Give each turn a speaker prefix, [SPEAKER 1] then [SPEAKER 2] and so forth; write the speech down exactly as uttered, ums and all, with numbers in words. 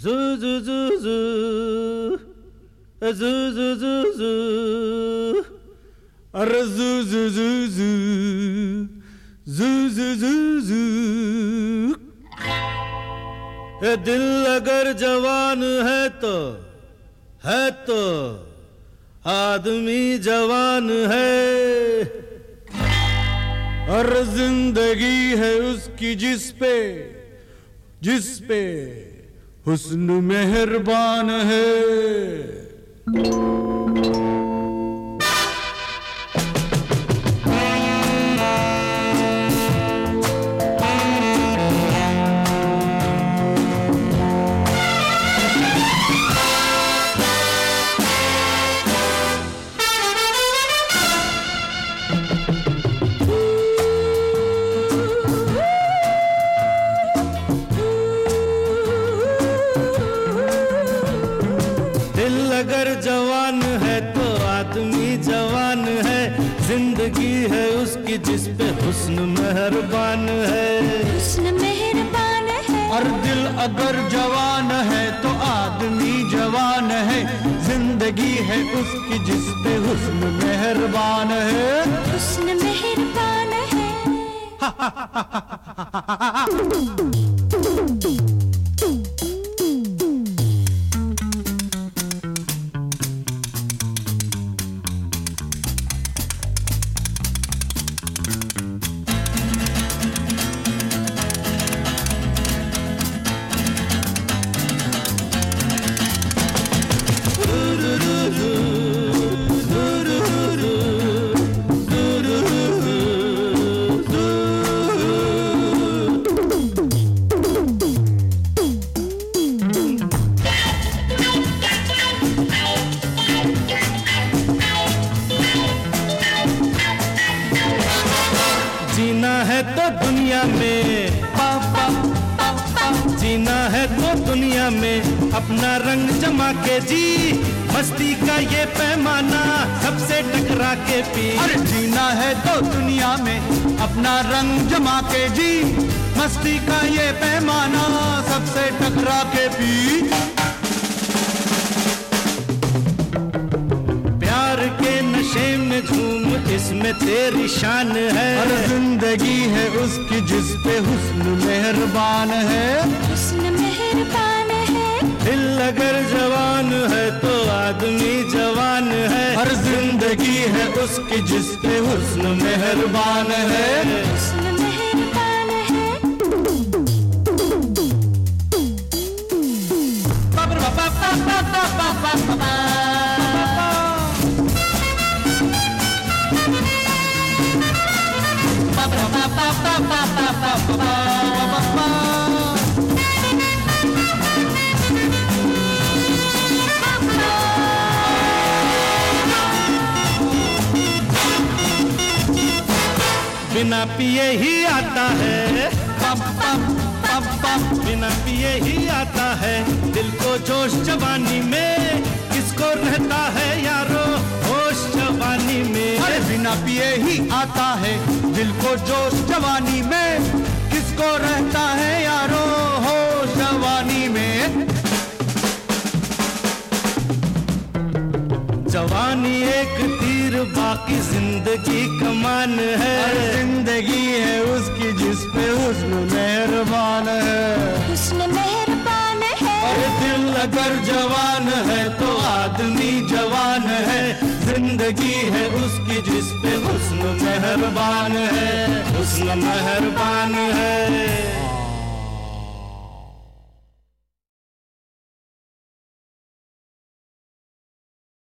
[SPEAKER 1] Zu zu zu zu zu zu zu zu अरे zu zu zu zu zu zu zu zu ये दिल अगर जवान है तो है तो आदमी जवान है और जिंदगी है उसकी जिस पे जिस पे हुस्न मेहरबान है। अगर जवान है तो आदमी जवान है, जिंदगी है उसकी जिस पे हुस्न मेहरबान है,
[SPEAKER 2] हुस्न मेहरबान है।
[SPEAKER 3] और दिल अगर जवान है तो आदमी जवान है, जिंदगी है उसकी जिस पे हुस्न मेहरबान है,
[SPEAKER 2] हुस्न मेहरबान है।
[SPEAKER 1] जीना है तो दुनिया में पा पा पा पा जीना है तो दुनिया में अपना रंग जमा के जी, मस्ती का ये पैमाना सबसे टकरा के पी।
[SPEAKER 3] अरे जीना है तो दुनिया में अपना रंग जमा के जी, मस्ती का ये पैमाना सबसे टकरा के पी।
[SPEAKER 1] प्यार के नशे में झूम इसमें तेरी शान है,
[SPEAKER 3] और जिंदगी है उसकी जिस पे हुस्न मेहरबान है,
[SPEAKER 2] हुस्न मेहरबान है।
[SPEAKER 1] दिल अगर जवान है तो आदमी जवान है,
[SPEAKER 3] और जिंदगी है उसकी जिस पे हुस्न मेहरबान है,
[SPEAKER 2] हुस्न मेहरबान है।
[SPEAKER 3] पा पा पा पा पा पा पा पा।
[SPEAKER 1] बिना पिए ही आता है, बिना पिए ही आता है दिल को जोश जवानी में, किसको रहता है यारो होश जवानी में।
[SPEAKER 3] अरे बिना पिए ही आता है दिल को जोश जवानी में, किसको रहता है यारो होश जवानी में।
[SPEAKER 1] जवानी एक तीर बाकी जिंदगी कमान है,
[SPEAKER 3] जिंदगी है उसकी जिस पे हुस्न मेहरबान है,
[SPEAKER 2] हुस्न मेहरबान है।
[SPEAKER 1] और दिल अगर जवान है तो आदमी जवान है, जिंदगी है उसकी जिस पे हुस्न मेहरबान है, हुस्न मेहरबान है।